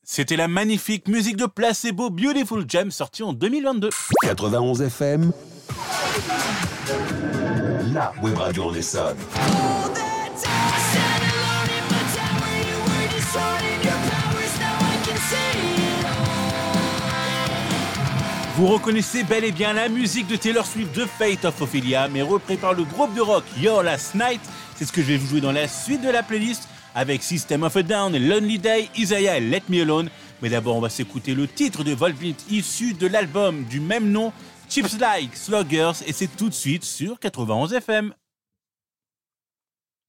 C'était la magnifique musique de Placebo Beautiful Gem sortie en 2022. 91 FM, la web radio en Essonne. Vous reconnaissez bel et bien la musique de Taylor Swift de Fate of Ophelia, mais repris par le groupe de rock Your Last Night. C'est ce que je vais vous jouer dans la suite de la playlist avec System of a Down et Lonely Day, Isaiah et Let Me Alone. Mais d'abord, on va s'écouter le titre de Volbeat issu de l'album du même nom, Chips Like Sluggers, et c'est tout de suite sur 91 FM.